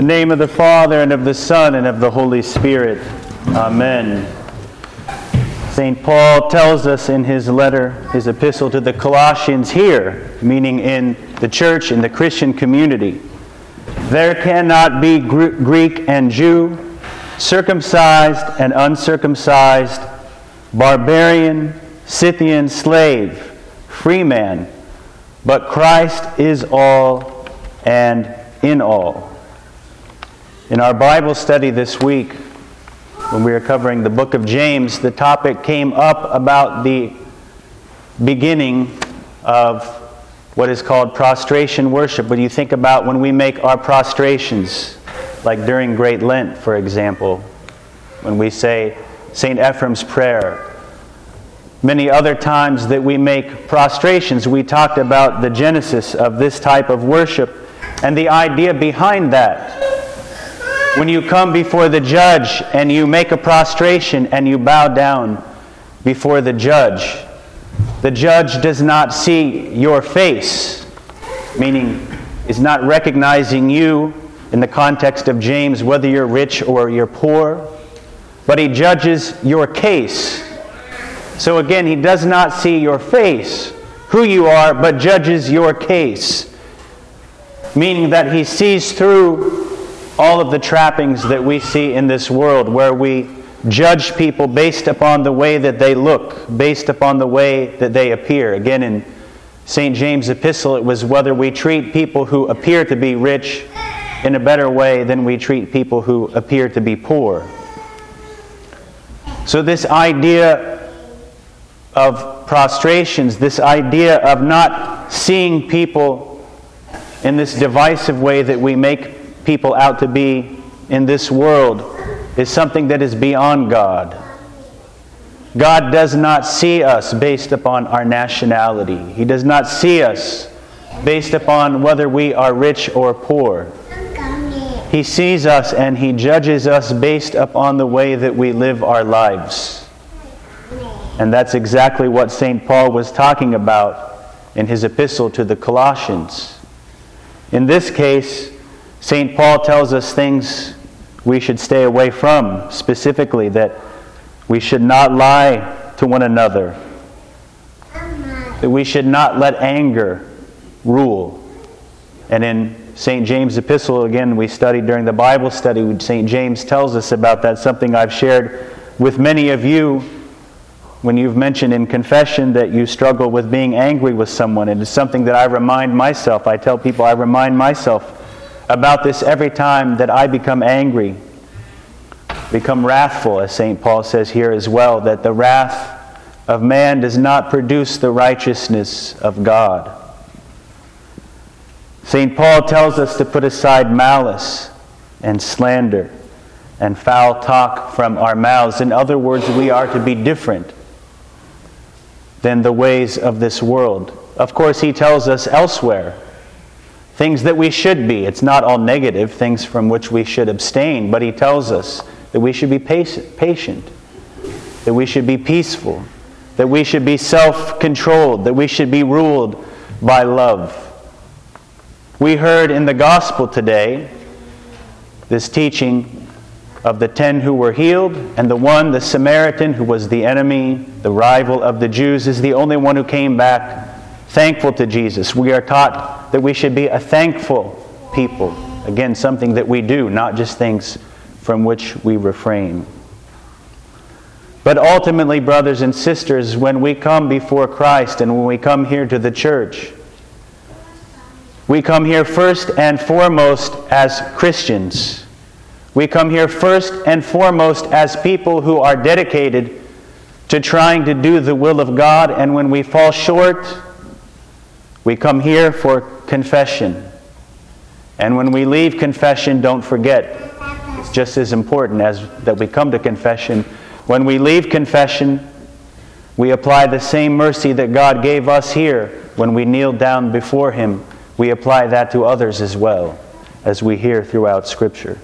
In the name of the Father, and of the Son, and of the Holy Spirit. Amen. St. Paul tells us in his letter, his epistle to the Colossians here, meaning in the church, in the Christian community, there cannot be Greek and Jew, circumcised and uncircumcised, barbarian, Scythian, slave, free man, but Christ is all and in all. In our Bible study this week, when we were covering the book of James, the topic came up about the beginning of what is called prostration worship. When you think about when we make our prostrations, like during Great Lent, for example, when we say St. Ephraim's Prayer, many other times that we make prostrations, we talked about the genesis of this type of worship and the idea behind that. When you come before the judge and you make a prostration and you bow down before the judge does not see your face, meaning is not recognizing you in the context of James, whether you're rich or you're poor, but he judges your case. So again, he does not see your face, who you are, but judges your case, meaning that he sees through all of the trappings that we see in this world, where we judge people based upon the way that they look, based upon the way that they appear. Again, in St. James' epistle, it was whether we treat people who appear to be rich in a better way than we treat people who appear to be poor. So this idea of prostrations, this idea of not seeing people in this divisive way that we make people out to be in this world, is something that is beyond God. God does not see us based upon our nationality. He does not see us based upon whether we are rich or poor. He sees us and He judges us based upon the way that we live our lives. And that's exactly what St. Paul was talking about in his epistle to the Colossians. In this case, St. Paul tells us things we should stay away from, specifically that we should not lie to one another, that we should not let anger rule. And in St. James' epistle, again, we studied during the Bible study, St. James tells us about that, something I've shared with many of you when you've mentioned in confession that you struggle with being angry with someone. It is something that I remind myself. I tell people I remind myself about this every time that I become angry, become wrathful, as St. Paul says here as well, that the wrath of man does not produce the righteousness of God. St. Paul tells us to put aside malice and slander and foul talk from our mouths. In other words, we are to be different than the ways of this world. Of course, he tells us elsewhere things that we should be. It's not all negative, things from which we should abstain, but he tells us that we should be patient, that we should be peaceful, that we should be self-controlled, that we should be ruled by love. We heard in the gospel today this teaching of the 10 who were healed, and the one, the Samaritan, who was the enemy, the rival of the Jews, is the only one who came back thankful to Jesus. We are taught that we should be a thankful people. Again, something that we do, not just things from which we refrain. But ultimately, brothers and sisters, when we come before Christ and when we come here to the church, we come here first and foremost as Christians. We come here first and foremost as people who are dedicated to trying to do the will of God, and when we fall short, we come here for confession. And when we leave confession, don't forget, it's just as important as that we come to confession. When we leave confession, we apply the same mercy that God gave us here when we kneel down before Him. We apply that to others as well, as we hear throughout Scripture.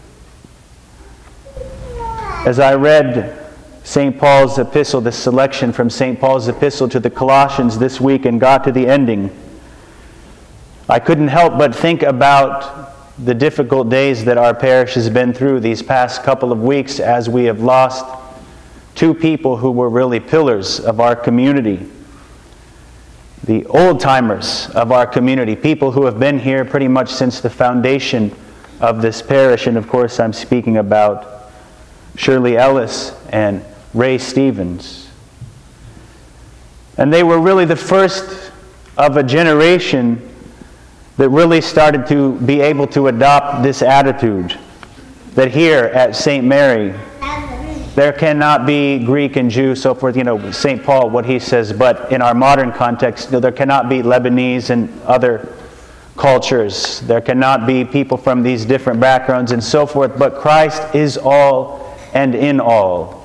As I read St. Paul's epistle, this selection from St. Paul's epistle to the Colossians this week and got to the ending, I couldn't help but think about the difficult days that our parish has been through these past couple of weeks, as we have lost two people who were really pillars of our community. The old-timers of our community, people who have been here pretty much since the foundation of this parish. And of course, I'm speaking about Shirley Ellis and Ray Stevens. And they were really the first of a generation that really started to be able to adopt this attitude that here at St. Mary, there cannot be Greek and Jew, so forth. St. Paul, what he says, but in our modern context, there cannot be Lebanese and other cultures. There cannot be people from these different backgrounds and so forth, but Christ is all and in all.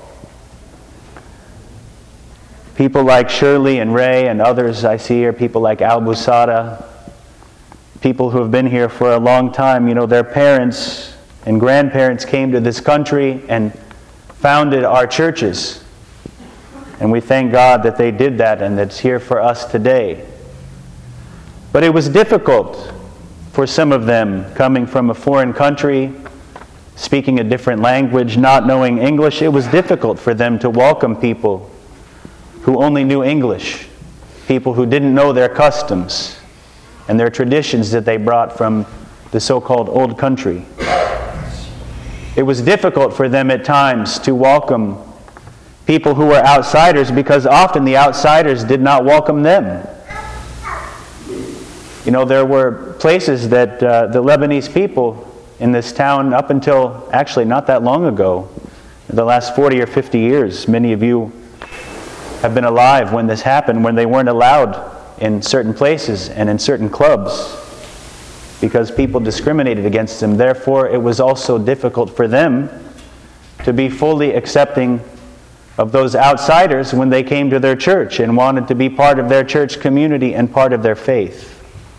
People like Shirley and Ray and others I see here, people like Al Busada, people who have been here for a long time, their parents and grandparents came to this country and founded our churches. And we thank God that they did that and that's here for us today. But it was difficult for some of them coming from a foreign country, speaking a different language, not knowing English. It was difficult for them to welcome people who only knew English, people who didn't know their customs and their traditions that they brought from the so-called old country. It was difficult for them at times to welcome people who were outsiders, because often the outsiders did not welcome them. There were places that the Lebanese people in this town, up until actually not that long ago, the last 40 or 50 years, many of you have been alive when this happened, when they weren't allowed in certain places and in certain clubs because people discriminated against them. Therefore, it was also difficult for them to be fully accepting of those outsiders when they came to their church and wanted to be part of their church community and part of their faith.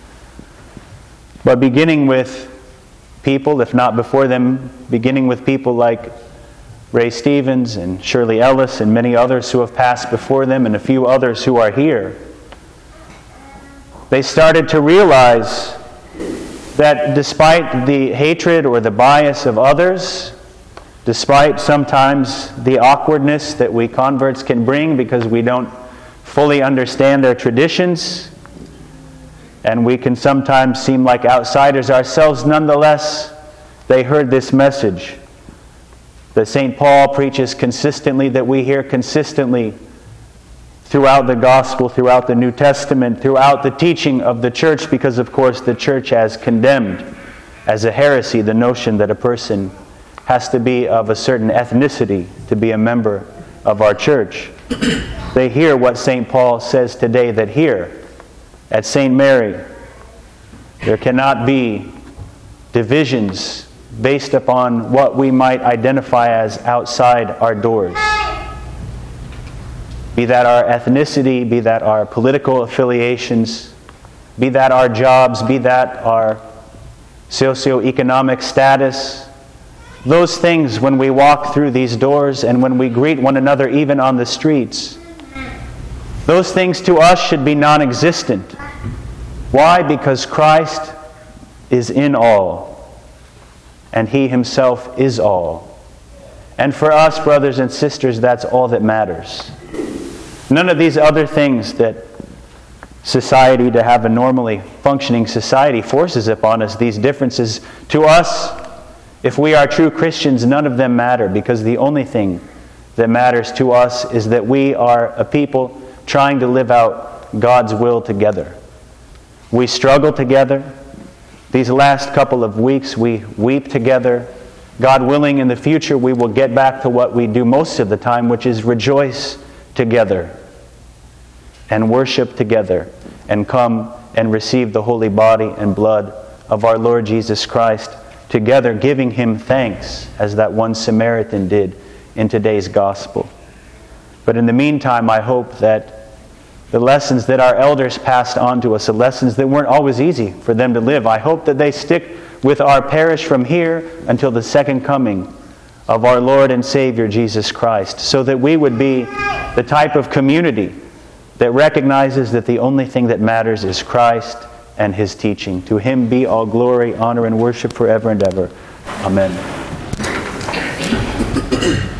But beginning with people, if not before them, beginning with people like Ray Stevens and Shirley Ellis and many others who have passed before them and a few others who are here, they started to realize that despite the hatred or the bias of others, despite sometimes the awkwardness that we converts can bring because we don't fully understand their traditions, and we can sometimes seem like outsiders ourselves, nonetheless, they heard this message that St. Paul preaches consistently, that we hear consistently throughout the Gospel, throughout the New Testament, throughout the teaching of the church, because of course the church has condemned as a heresy the notion that a person has to be of a certain ethnicity to be a member of our church. They hear what St. Paul says today, that here at St. Mary there cannot be divisions based upon what we might identify as outside our doors. Be that our ethnicity, be that our political affiliations, be that our jobs, be that our socioeconomic status. Those things, when we walk through these doors and when we greet one another even on the streets, those things to us should be non-existent. Why? Because Christ is in all, and He Himself is all. And for us, brothers and sisters, that's all that matters. None of these other things that society, to have a normally functioning society, forces upon us, these differences, to us, if we are true Christians, none of them matter, because the only thing that matters to us is that we are a people trying to live out God's will together. We struggle together. These last couple of weeks we weep together. God willing, in the future we will get back to what we do most of the time, which is rejoice together and worship together and come and receive the holy body and blood of our Lord Jesus Christ together, giving Him thanks, as that one Samaritan did in today's gospel. But in the meantime, I hope that the lessons that our elders passed on to us, the lessons that weren't always easy for them to live, I hope that they stick with our parish from here until the second coming of our Lord and Savior Jesus Christ, so that we would be the type of community that recognizes that the only thing that matters is Christ and his teaching. To him be all glory, honor, and worship forever and ever. Amen.